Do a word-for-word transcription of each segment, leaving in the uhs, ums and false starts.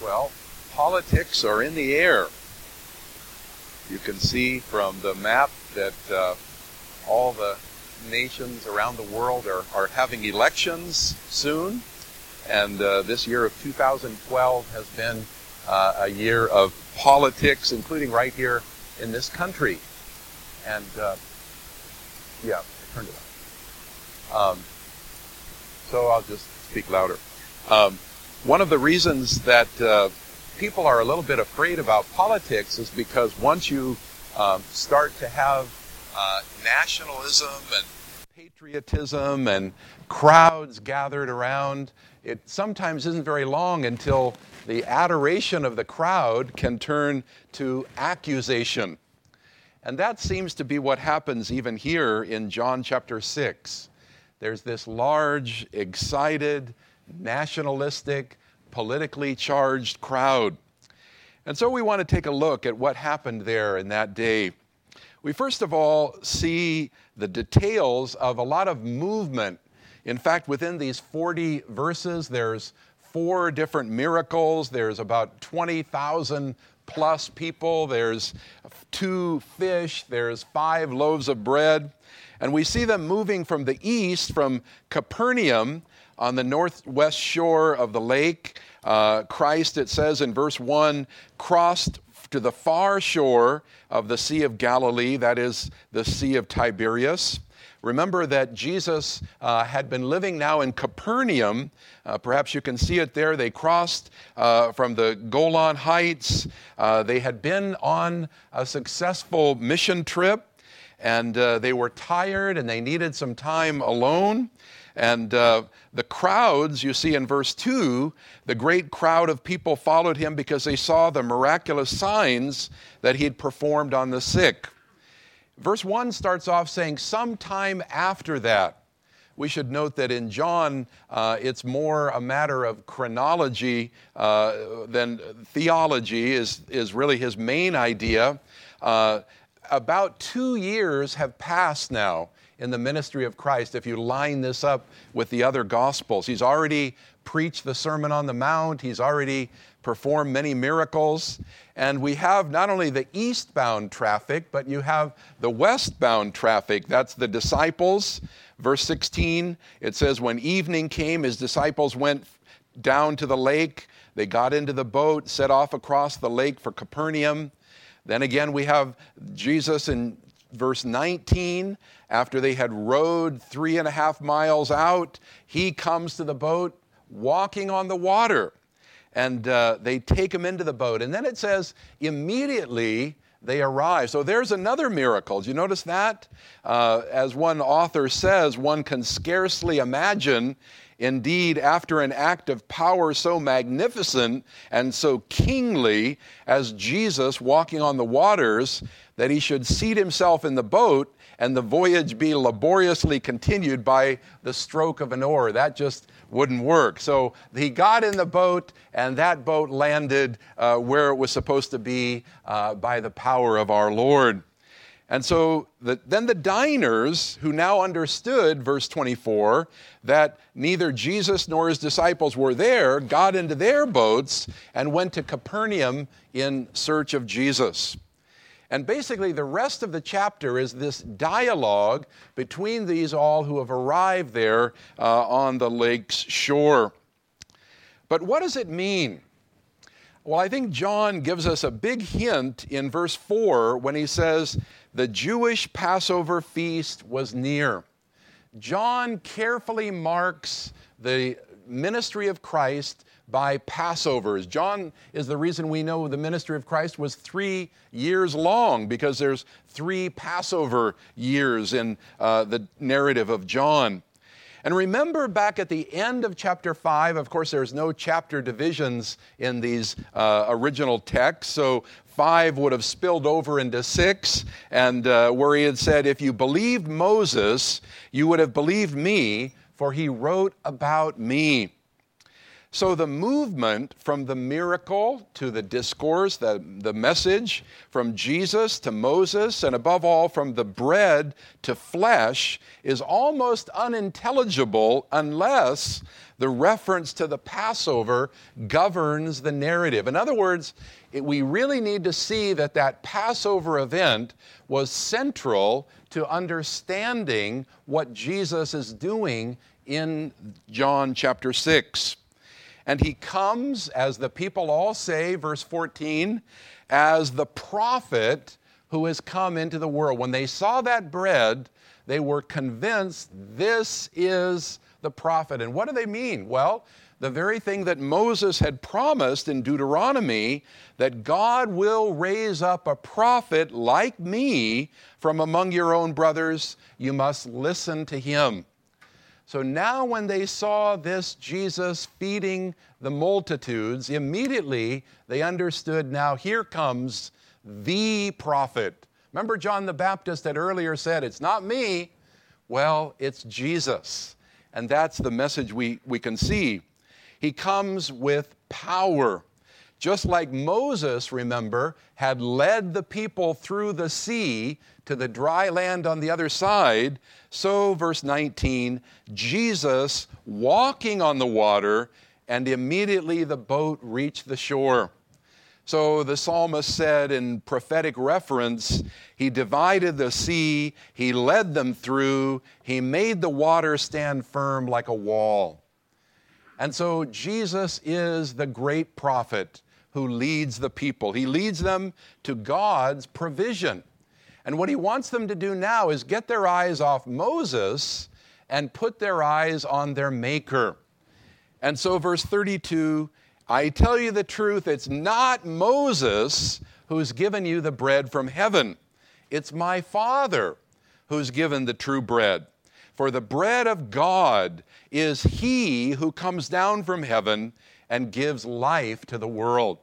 Well, politics are in the air. You can see from the map that uh, all the nations around the world are, are having elections soon. And uh, this year of two thousand twelve has been uh, a year of politics, including right here in this country. And, uh, yeah, I turned it on. Um, so I'll just speak louder. Um, one of the reasons that uh, people are a little bit afraid about politics is because once you um, start to have uh, nationalism and patriotism and crowds gathered around, it sometimes isn't very long until the adoration of the crowd can turn to accusation. And that seems to be what happens even here in John chapter six. There's this large, excited, nationalistic, politically charged crowd. And so we want to take a look at what happened there in that day. We first of all see the details of a lot of movement. In fact, within these forty verses, there's four different miracles. There's about twenty thousand plus people. There's two fish. There's five loaves of bread. And we see them moving from the east, from Capernaum on the northwest shore of the lake. Uh, Christ, it says in verse one, crossed to the far shore of the Sea of Galilee, that is the Sea of Tiberias. Remember that Jesus uh, had been living now in Capernaum. Uh, perhaps you can see it there. They crossed uh, from the Golan Heights. Uh, they had been on a successful mission trip, and uh, they were tired and they needed some time alone. And uh, the crowds, you see in verse two, the great crowd of people followed him because they saw the miraculous signs that he had performed on the sick. Verse one starts off saying, sometime after that. We should note that in John, uh, it's more a matter of chronology uh, than theology is, is really his main idea. Uh, about two years have passed now in the ministry of Christ, if you line this up with the other Gospels. He's already preached the Sermon on the Mount. He's already performed many miracles. And we have not only the eastbound traffic, but you have the westbound traffic. That's the disciples. Verse sixteen, it says, when evening came, his disciples went down to the lake. They got into the boat, set off across the lake for Capernaum. Then again, we have Jesus in verse nineteen, after they had rowed three and a half miles out, he comes to the boat walking on the water. And uh, they take him into the boat. And then it says, immediately they arrive. So there's another miracle. Do you notice that? Uh, as one author says, one can scarcely imagine, indeed, after an act of power so magnificent and so kingly as Jesus walking on the waters, that he should seat himself in the boat and the voyage be laboriously continued by the stroke of an oar. That just wouldn't work. So he got in the boat, and that boat landed uh, where it was supposed to be uh, by the power of our Lord. And so the, then the diners, who now understood, verse twenty-four, that neither Jesus nor his disciples were there, got into their boats and went to Capernaum in search of Jesus. And basically the rest of the chapter is this dialogue between these all who have arrived there uh, on the lake's shore. But what does it mean? Well, I think John gives us a big hint in verse four when he says, the Jewish Passover feast was near. John carefully marks the ministry of Christ by Passovers. John is the reason we know the ministry of Christ was three years long, because there's three Passover years in uh, the narrative of John. And remember back at the end of chapter five, of course, there's no chapter divisions in these uh, original texts, so five would have spilled over into six, and uh, where he had said, if you believed Moses, you would have believed me, for he wrote about me. So the movement from the miracle to the discourse, the, the message, from Jesus to Moses, and above all from the bread to flesh, is almost unintelligible unless the reference to the Passover governs the narrative. In other words, it, we really need to see that that Passover event was central to understanding what Jesus is doing in John chapter six. And he comes, as the people all say, verse fourteen, as the prophet who has come into the world. When they saw that bread, they were convinced this is the prophet. And what do they mean? Well, the very thing that Moses had promised in Deuteronomy, that God will raise up a prophet like me from among your own brothers. You must listen to him. So now when they saw this Jesus feeding the multitudes, immediately they understood, now here comes the prophet. Remember John the Baptist had earlier said, it's not me. Well, it's Jesus. And that's the message we, we can see. He comes with power. Just like Moses, remember, had led the people through the sea to the dry land on the other side, so, verse nineteen, Jesus walking on the water, and immediately the boat reached the shore. So the psalmist said in prophetic reference, he divided the sea, he led them through, he made the water stand firm like a wall. And so Jesus is the great prophet who leads the people. He leads them to God's provision. And what he wants them to do now is get their eyes off Moses and put their eyes on their Maker. And so verse thirty-two, I tell you the truth, it's not Moses who's given you the bread from heaven. It's my Father who's given the true bread. For the bread of God is he who comes down from heaven and gives life to the world.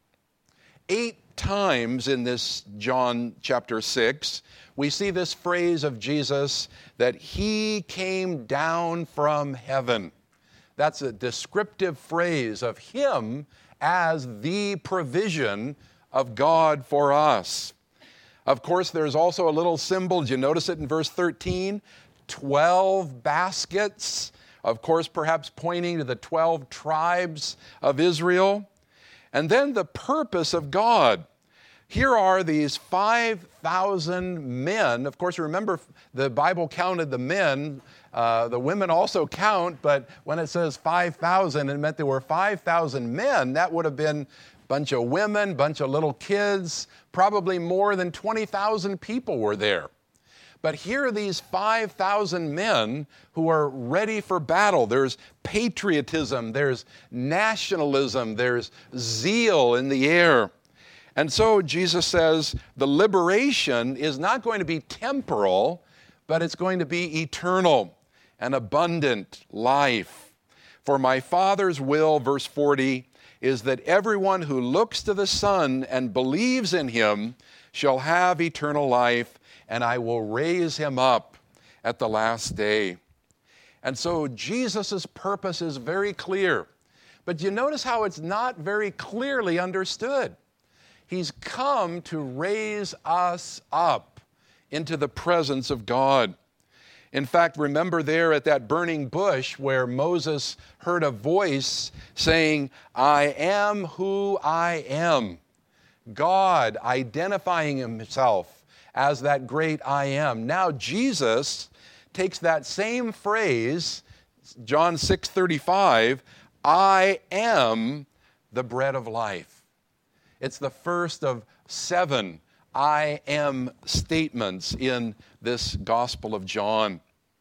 Eight times in this John chapter six, we see this phrase of Jesus that he came down from heaven. That's a descriptive phrase of him as the provision of God for us. Of course, there's also a little symbol. Did you notice it in verse thirteen? Twelve baskets, of course, perhaps pointing to the twelve tribes of Israel. And then the purpose of God. Here are these five thousand men. Of course, remember, the Bible counted the men. Uh, the women also count, but when it says five thousand, it meant there were five thousand men. That would have been a bunch of women, bunch of little kids. Probably more than twenty thousand people were there. But here are these five thousand men who are ready for battle. There's patriotism, there's nationalism, there's zeal in the air. And so Jesus says the liberation is not going to be temporal, but it's going to be eternal and abundant life. For my Father's will, verse forty, is that everyone who looks to the Son and believes in him shall have eternal life, and I will raise him up at the last day. And so Jesus' purpose is very clear. But you notice how it's not very clearly understood. He's come to raise us up into the presence of God. In fact, remember there at that burning bush where Moses heard a voice saying, I am who I am. God identifying himself as that great I am. Now Jesus takes that same phrase, John six thirty-five, I am the bread of life. It's the first of seven I am statements in this Gospel of John.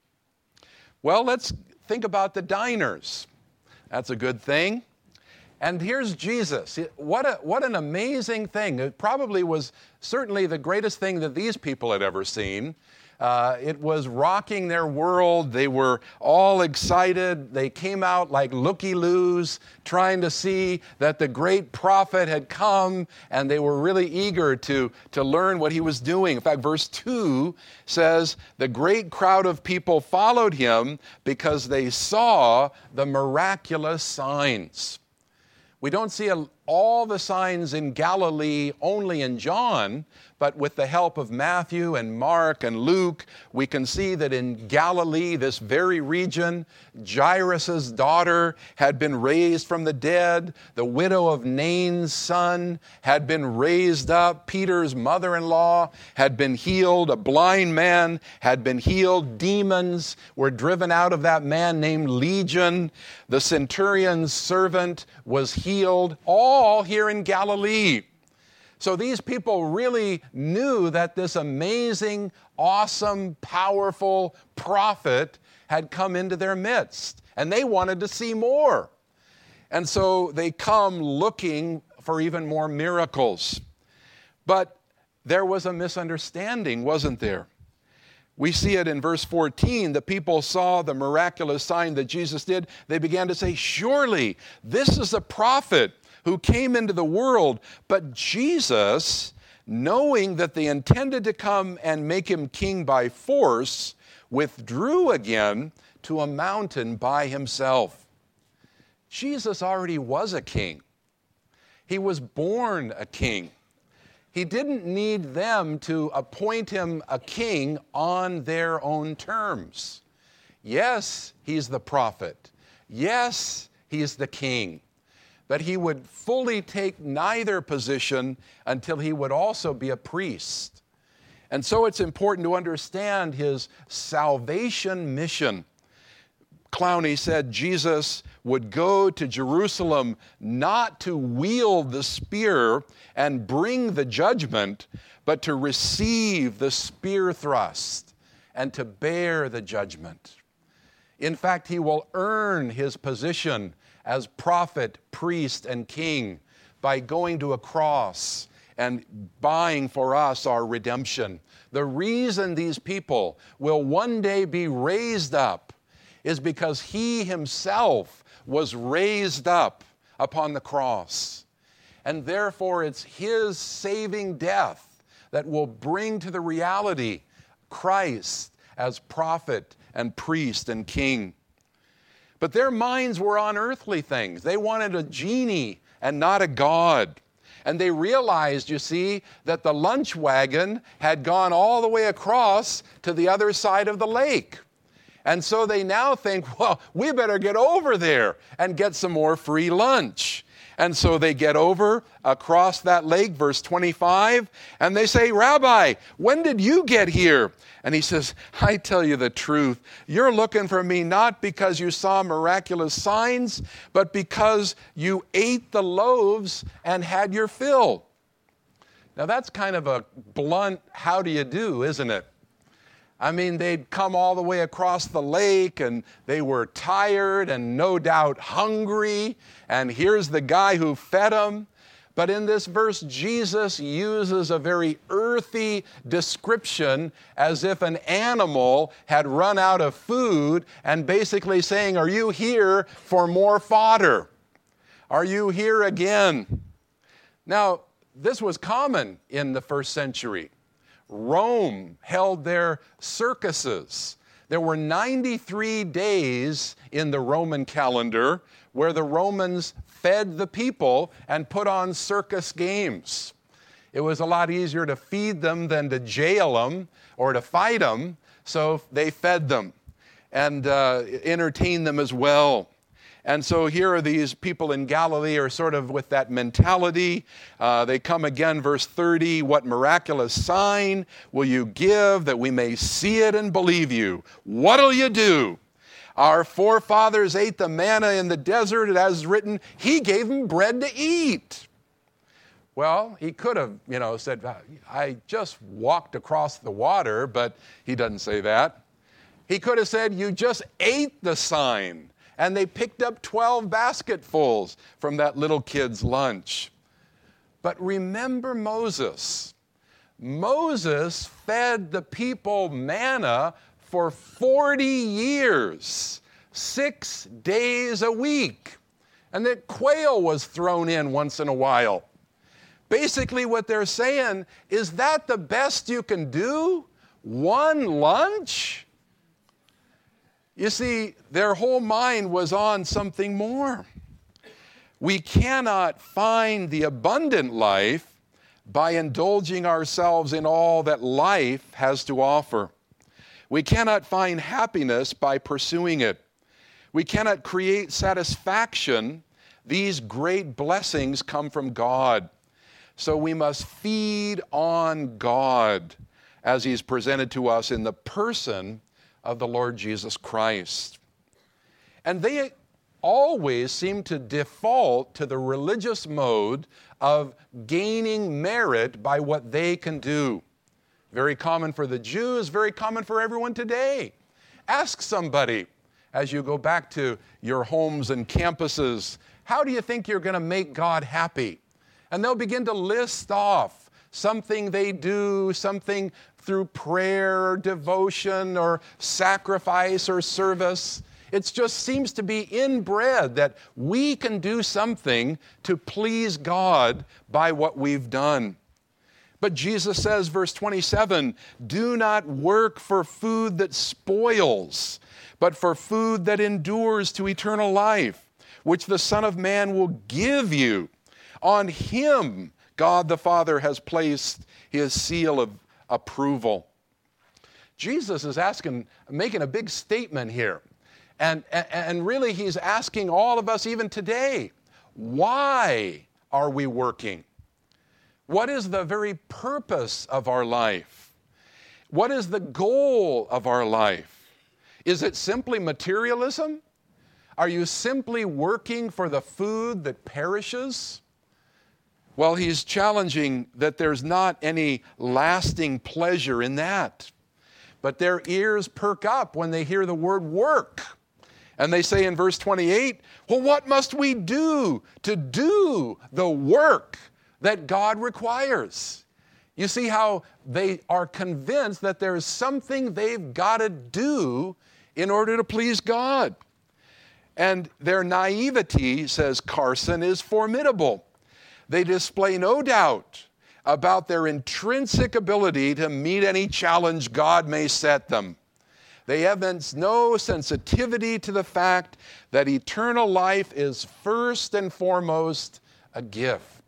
Well, let's think about the diners. That's a good thing. And here's Jesus. What, a, what an amazing thing. It probably was certainly the greatest thing that these people had ever seen. Uh, it was rocking their world. They were all excited. They came out like looky-loos, trying to see that the great prophet had come, and they were really eager to, to learn what he was doing. In fact, verse two says, the great crowd of people followed him because they saw the miraculous signs. We don't see a, all the signs in Galilee only in John, but with the help of Matthew and Mark and Luke, we can see that in Galilee, this very region, Jairus' daughter had been raised from the dead. The widow of Nain's son had been raised up. Peter's mother-in-law had been healed. A blind man had been healed. Demons were driven out of that man named Legion. The centurion's servant was healed, all here in Galilee. So these people really knew that this amazing, awesome, powerful prophet had come into their midst, and they wanted to see more. And so they come looking for even more miracles. But there was a misunderstanding, wasn't there? We see it in verse fourteen. The people saw the miraculous sign that Jesus did. They began to say, surely this is a prophet who came into the world. But Jesus, knowing that they intended to come and make him king by force, withdrew again to a mountain by himself. Jesus already was a king. He was born a king. He didn't need them to appoint him a king on their own terms. Yes, he's the prophet. Yes, he's the king. But he would fully take neither position until he would also be a priest. And so it's important to understand his salvation mission. Clowney said Jesus would go to Jerusalem not to wield the spear and bring the judgment, but to receive the spear thrust and to bear the judgment. In fact, he will earn his position as prophet, priest, and king by going to a cross and buying for us our redemption. The reason these people will one day be raised up is because he himself was raised up upon the cross. And therefore it's his saving death that will bring to the reality Christ as prophet and priest and king. But their minds were on earthly things. They wanted a genie and not a God. And they realized, you see, that the lunch wagon had gone all the way across to the other side of the lake. And so they now think, well, we better get over there and get some more free lunch. And so they get over across that lake, verse twenty-five, and they say, Rabbi, when did you get here? And he says, I tell you the truth, you're looking for me not because you saw miraculous signs, but because you ate the loaves and had your fill. Now that's kind of a blunt, how do you do, isn't it? I mean, they'd come all the way across the lake and they were tired and no doubt hungry. And here's the guy who fed them. But in this verse, Jesus uses a very earthy description as if an animal had run out of food and basically saying, are you here for more fodder? Are you here again? Now, this was common in the first century. Rome held their circuses. There were ninety-three days in the Roman calendar where the Romans fed the people and put on circus games. It was a lot easier to feed them than to jail them or to fight them, so they fed them and uh, entertained them as well. And so here are these people in Galilee are sort of with that mentality. Uh, they come again, verse thirty, what miraculous sign will you give that we may see it and believe you? What'll you do? Our forefathers ate the manna in the desert, and as written, he gave them bread to eat. Well, he could have, you know, said, I just walked across the water, but he doesn't say that. He could have said, you just ate the sign. And they picked up twelve basketfuls from that little kid's lunch. But remember Moses. Moses fed the people manna for forty years, six days a week, and that quail was thrown in once in a while. Basically what they're saying, is that the best you can do? One lunch? You see, their whole mind was on something more. We cannot find the abundant life by indulging ourselves in all that life has to offer. We cannot find happiness by pursuing it. We cannot create satisfaction. These great blessings come from God. So we must feed on God as He's presented to us in the person of the Lord Jesus Christ. And they always seem to default to the religious mode of gaining merit by what they can do. Very common for the Jews, very common for everyone today. Ask somebody as you go back to your homes and campuses, how do you think you're going to make God happy? And they'll begin to list off something they do, something through prayer or devotion or sacrifice or service. It just seems to be inbred that we can do something to please God by what we've done. But Jesus says, verse twenty-seven, do not work for food that spoils, but for food that endures to eternal life, which the Son of Man will give you. On Him, God the Father has placed His seal of approval. Jesus is asking, making a big statement here. And, and, and really, He's asking all of us even today, why are we working? What is the very purpose of our life? What is the goal of our life? Is it simply materialism? Are you simply working for the food that perishes? Well, He's challenging that there's not any lasting pleasure in that. But their ears perk up when they hear the word work. And they say in verse twenty-eight, well, what must we do to do the work that God requires? You see how they are convinced that there's something they've got to do in order to please God. And their naivety, says Carson, is formidable. They display no doubt about their intrinsic ability to meet any challenge God may set them. They evince no sensitivity to the fact that eternal life is first and foremost a gift.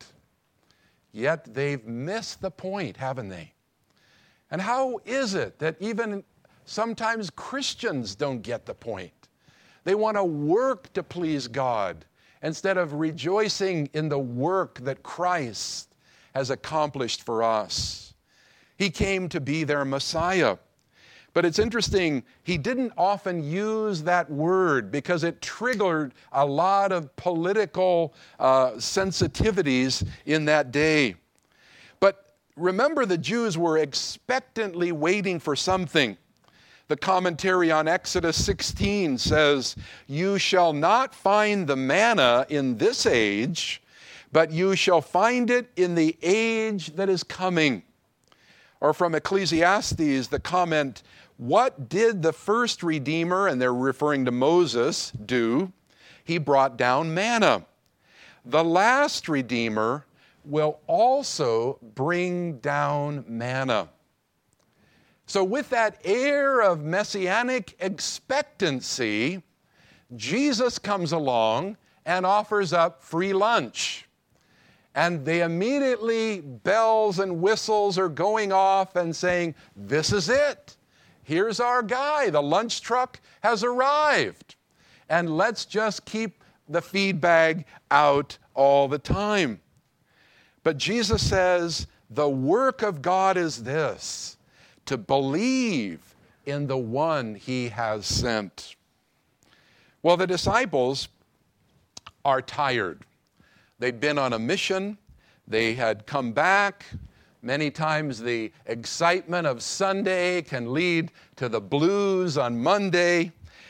Yet they've missed the point, haven't they? And how is it that even sometimes Christians don't get the point? They want to work to please God instead of rejoicing in the work that Christ has accomplished for us. He came to be their Messiah. But it's interesting, He didn't often use that word because it triggered a lot of political uh, sensitivities in that day. But remember, the Jews were expectantly waiting for something. The commentary on Exodus sixteen says, you shall not find the manna in this age, but you shall find it in the age that is coming. Or from Ecclesiastes, the comment, what did the first Redeemer, and they're referring to Moses, do? He brought down manna. The last Redeemer will also bring down manna. So with that air of messianic expectancy, Jesus comes along and offers up free lunch. And they immediately, bells and whistles are going off and saying, this is it. Here's our guy. The lunch truck has arrived. And let's just keep the feed bag out all the time. But Jesus says, the work of God is this, to believe in the one He has sent. Well, the disciples are tired. They'd been on a mission. They had come back. Many times the excitement of Sunday can lead to the blues on Monday.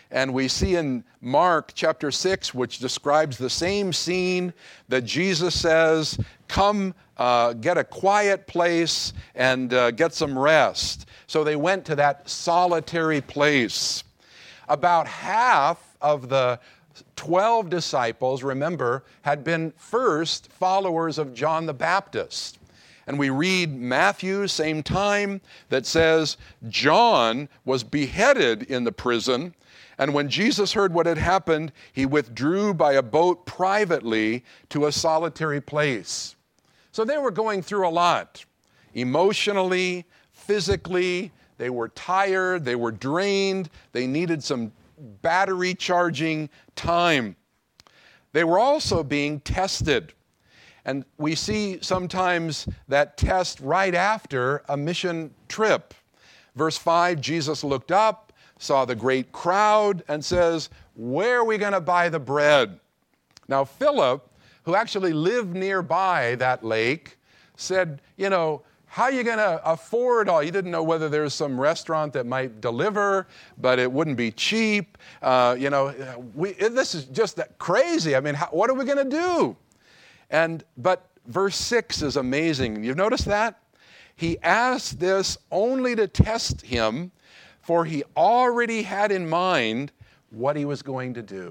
And we see in Mark chapter six, which describes the same scene, that Jesus says, come uh, get a quiet place and uh, get some rest. So they went to that solitary place. About half of the twelve disciples, remember, had been first followers of John the Baptist. And we read Matthew, same time, that says John was beheaded in the prison. And when Jesus heard what had happened, he withdrew by a boat privately to a solitary place. So they were going through a lot. Emotionally, physically, they were tired, they were drained, they needed some battery charging time. They were also being tested. And we see sometimes that test right after a mission trip. Verse five, Jesus looked up, saw the great crowd, and says, where are we going to buy the bread? Now Philip, who actually lived nearby that lake, said, you know, how are you going to afford all? You didn't know whether there's some restaurant that might deliver, but it wouldn't be cheap. Uh, you know, we, this is just that crazy. I mean, how, what are we going to do? And but verse six is amazing. You've noticed that? He asked this only to test him, for he already had in mind what he was going to do.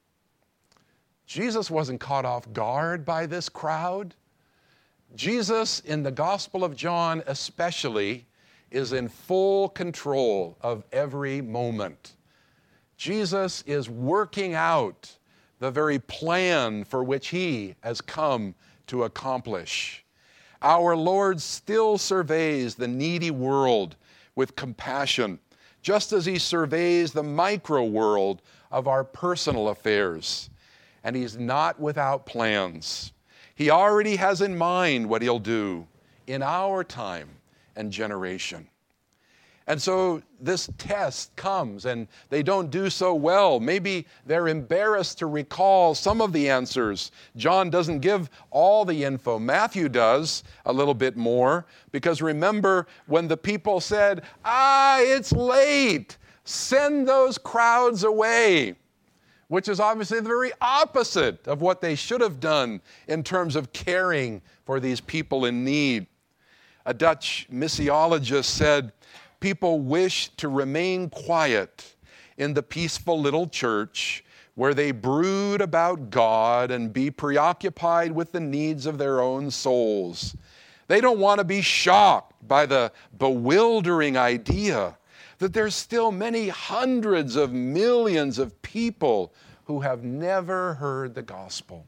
Jesus wasn't caught off guard by this crowd. Jesus, in the Gospel of John especially, is in full control of every moment. Jesus is working out the very plan for which he has come to accomplish. Our Lord still surveys the needy world with compassion, just as he surveys the micro world of our personal affairs. And he's not without plans. He already has in mind what he'll do in our time and generation. And so this test comes, and they don't do so well. Maybe they're embarrassed to recall some of the answers. John doesn't give all the info. Matthew does a little bit more, because remember when the people said, ah, it's late, send those crowds away, which is obviously the very opposite of what they should have done in terms of caring for these people in need. A Dutch missiologist said, people wish to remain quiet in the peaceful little church where they brood about God and be preoccupied with the needs of their own souls. They don't want to be shocked by the bewildering idea that there's still many hundreds of millions of people who have never heard the gospel.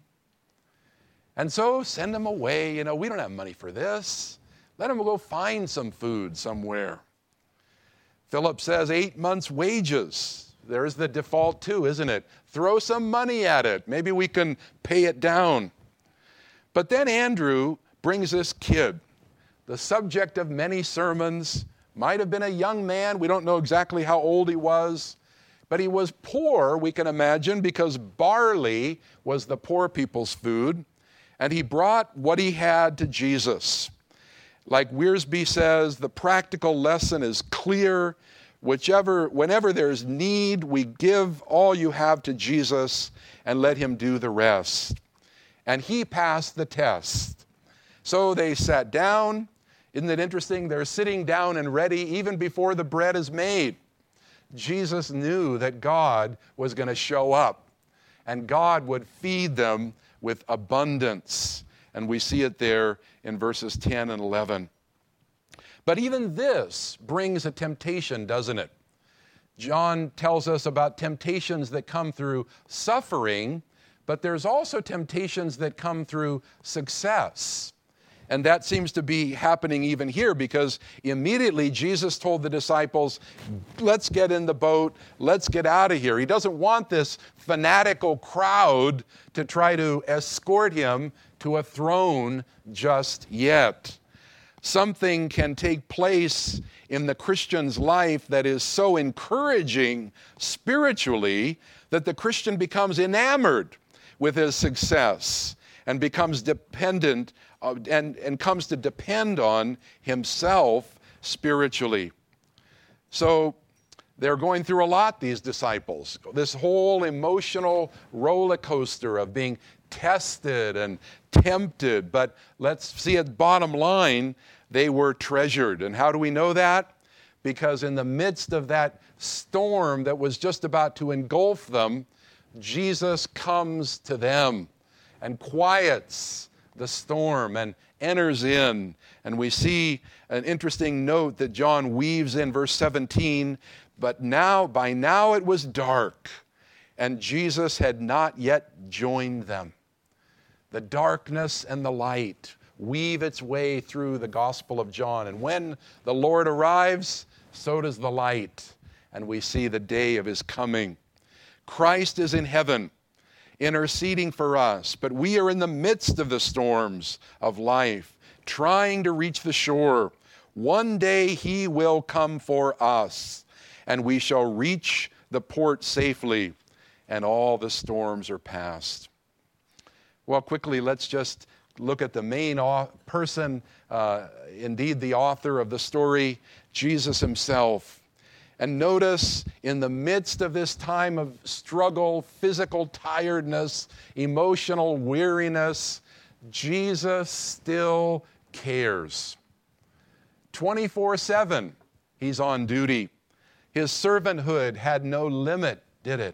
And so send them away. You know, we don't have money for this. Let them go find some food somewhere. Philip says eight months' wages. There's the default too, isn't it? Throw some money at it. Maybe we can pay it down. But then Andrew brings this kid, the subject of many sermons, might have been a young man. We don't know exactly how old he was. But he was poor, we can imagine, because barley was the poor people's food. And he brought what he had to Jesus. Like Wiersbe says, the practical lesson is clear. Whichever, whenever there's need, we give all you have to Jesus and let him do the rest. And he passed the test. So they sat down. Isn't it interesting? They're sitting down and ready even before the bread is made. Jesus knew that God was going to show up, and God would feed them with abundance. And we see it there in verses ten and eleven. But even this brings a temptation, doesn't it? John tells us about temptations that come through suffering, but there's also temptations that come through success. And that seems to be happening even here, because immediately Jesus told the disciples, let's get in the boat, let's get out of here. He doesn't want this fanatical crowd to try to escort him to a throne just yet. Something can take place in the Christian's life that is so encouraging spiritually that the Christian becomes enamored with his success and becomes dependent uh, and, and comes to depend on himself spiritually. So They're going through a lot, these disciples. This whole emotional roller coaster of being tested and tempted. But let's see it bottom line, they were treasured. And how do we know that? Because in the midst of that storm that was just about to engulf them, Jesus comes to them and quiets the storm and enters in. And we see an interesting note that John weaves in verse seventeen. But now, by now it was dark, and Jesus had not yet joined them. The darkness and the light weave its way through the Gospel of John. And when the Lord arrives, so does the light, and we see the day of his coming. Christ is in heaven, interceding for us, but we are in the midst of the storms of life, trying to reach the shore. One day he will come for us, and we shall reach the port safely, and all the storms are past. Well, quickly, let's just look at the main person, uh, indeed the author of the story, Jesus himself. And notice, in the midst of this time of struggle, physical tiredness, emotional weariness, Jesus still cares. twenty-four seven, he's on duty. His servanthood had no limit, did it?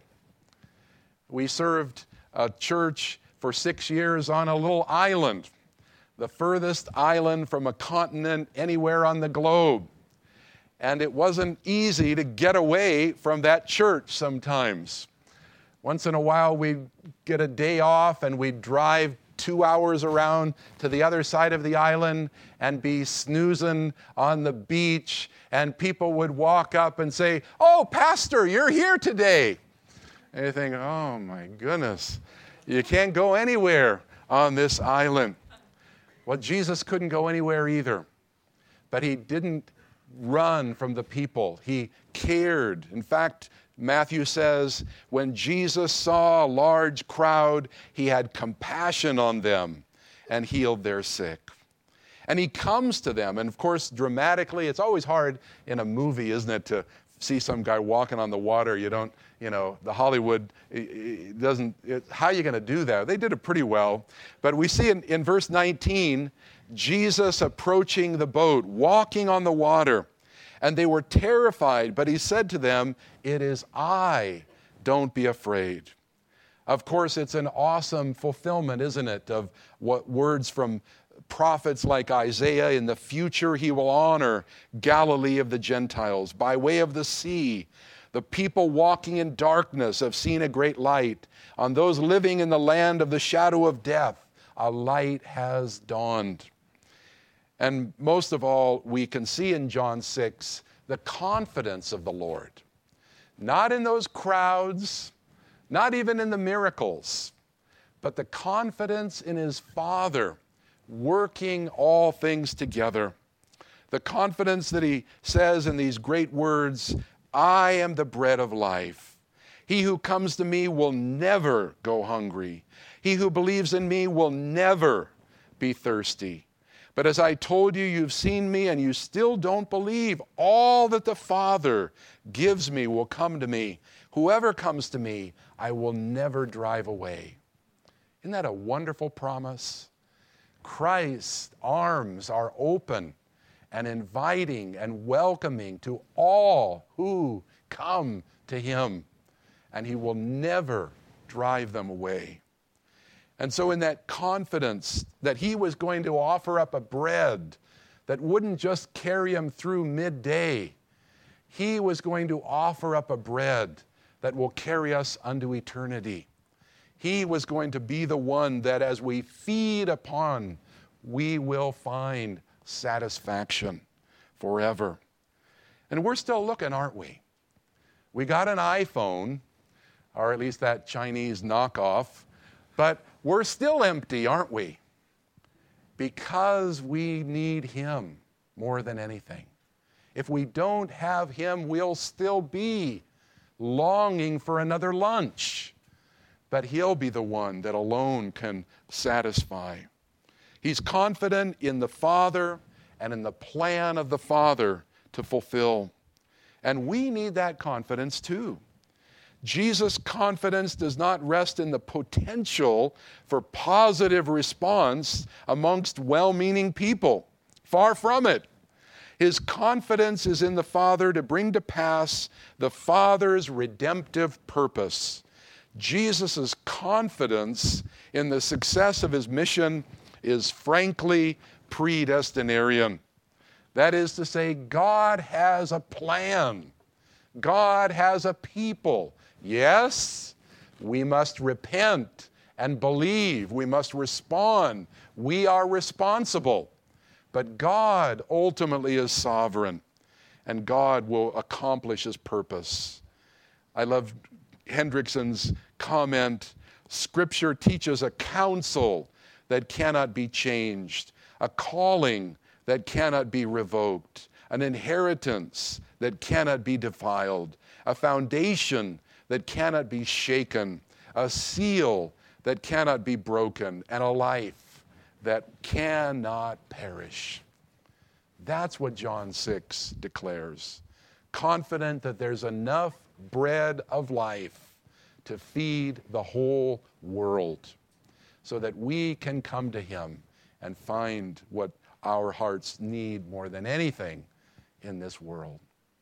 We served a church for six years on a little island, the furthest island from a continent anywhere on the globe. And it wasn't easy to get away from that church sometimes. Once in a while, we'd get a day off and we'd drive two hours around to the other side of the island and be snoozing on the beach, and people would walk up and say, "Oh, Pastor, you're here today." And you think, oh my goodness, you can't go anywhere on this island. Well, Jesus couldn't go anywhere either, but he didn't run from the people. He cared. In fact, Matthew says, when Jesus saw a large crowd, he had compassion on them and healed their sick. And he comes to them. And of course, dramatically, it's always hard in a movie, isn't it, to see some guy walking on the water. You don't, you know, the Hollywood it doesn't, it, how are you going to do that? They did it pretty well. But we see in, in verse nineteen, Jesus approaching the boat, walking on the water. And they were terrified, but he said to them, "It is I, don't be afraid." Of course, it's an awesome fulfillment, isn't it, of what words from prophets like Isaiah. In the future, he will honor Galilee of the Gentiles. By way of the sea, the people walking in darkness have seen a great light. On those living in the land of the shadow of death, a light has dawned. And most of all, we can see in John six the confidence of the Lord. Not in those crowds, not even in the miracles, but the confidence in his Father working all things together. The confidence that he says in these great words, "I am the bread of life. He who comes to me will never go hungry. He who believes in me will never be thirsty. But as I told you, you've seen me and you still don't believe. All that the Father gives me will come to me. Whoever comes to me, I will never drive away." Isn't that a wonderful promise? Christ's arms are open and inviting and welcoming to all who come to him, and he will never drive them away. And so in that confidence that he was going to offer up a bread that wouldn't just carry him through midday, he was going to offer up a bread that will carry us unto eternity. He was going to be the one that as we feed upon, we will find satisfaction forever. And we're still looking, aren't we? We got an iPhone, or at least that Chinese knockoff, but we're still empty, aren't we? Because we need him more than anything. If we don't have him, we'll still be longing for another lunch. But he'll be the one that alone can satisfy. He's confident in the Father and in the plan of the Father to fulfill. And we need that confidence too. Jesus' confidence does not rest in the potential for positive response amongst well-meaning people. Far from it. His confidence is in the Father to bring to pass the Father's redemptive purpose. Jesus' confidence in the success of his mission is frankly predestinarian. That is to say, God has a plan. God has a people. Yes, we must repent and believe. We must respond. We are responsible. But God ultimately is sovereign, and God will accomplish his purpose. I love Hendrickson's comment, Scripture teaches a counsel that cannot be changed, a calling that cannot be revoked, an inheritance that cannot be defiled, a foundation that cannot be shaken, a seal that cannot be broken, and a life that cannot perish. That's what John six declares. Confident that there's enough bread of life to feed the whole world so that we can come to him and find what our hearts need more than anything in this world.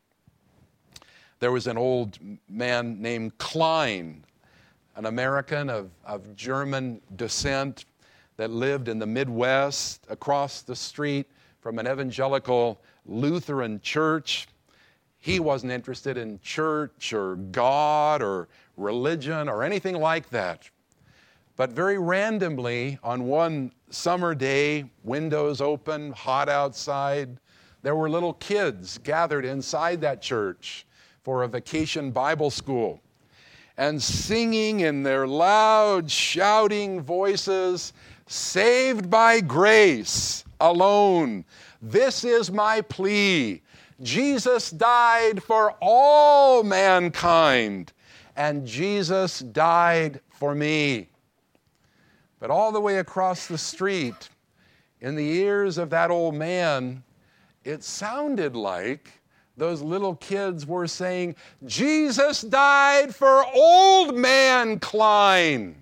There was an old man named Klein, an American of, of German descent that lived in the Midwest across the street from an evangelical Lutheran church. He wasn't interested in church or God or religion or anything like that. But very randomly, on one summer day, windows open, hot outside, there were little kids gathered inside that church for a vacation Bible school. And singing in their loud, shouting voices, "Saved by grace alone, this is my plea. Jesus died for all mankind, and Jesus died for me." But all the way across the street, in the ears of that old man, it sounded like those little kids were saying, "Jesus died for old man Klein,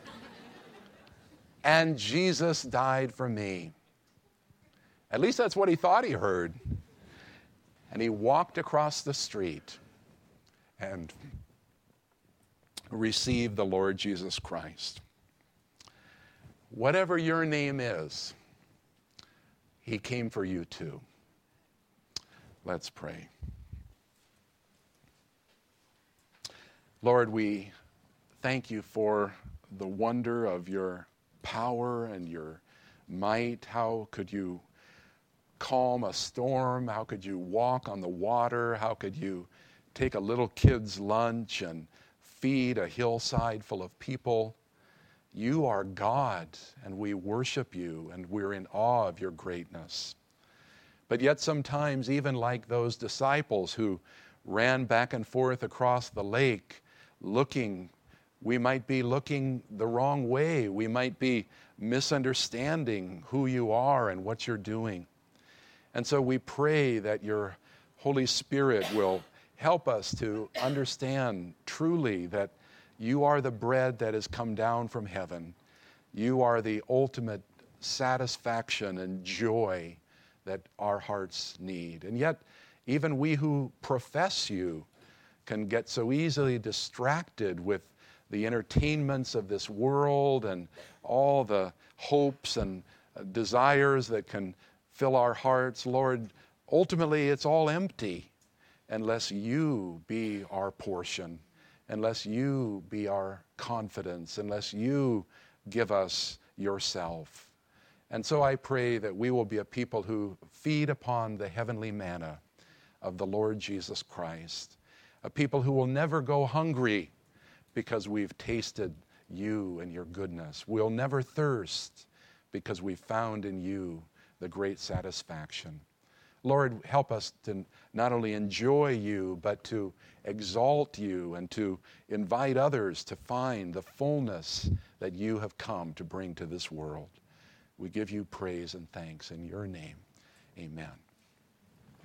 and Jesus died for me." At least that's what he thought he heard. And he walked across the street and received the Lord Jesus Christ. Whatever your name is, he came for you too. Let's pray. Lord, we thank you for the wonder of your power and your might. How could you calm a storm? How could you walk on the water? How could you take a little kid's lunch and feed a hillside full of people? You are God, and we worship you, and we're in awe of your greatness. But yet sometimes, even like those disciples who ran back and forth across the lake looking, we might be looking the wrong way. We might be misunderstanding who you are and what you're doing. And so we pray that your Holy Spirit will help us to understand truly that you are the bread that has come down from heaven. You are the ultimate satisfaction and joy that our hearts need. And yet, even we who profess you can get so easily distracted with the entertainments of this world and all the hopes and desires that can fill our hearts. Lord, ultimately it's all empty unless you be our portion, unless you be our confidence, unless you give us yourself. And so I pray that we will be a people who feed upon the heavenly manna of the Lord Jesus Christ, a people who will never go hungry because we've tasted you and your goodness. We'll never thirst because we've found in you the great satisfaction. Lord, help us to not only enjoy you, but to exalt you and to invite others to find the fullness that you have come to bring to this world. We give you praise and thanks in your name. Amen.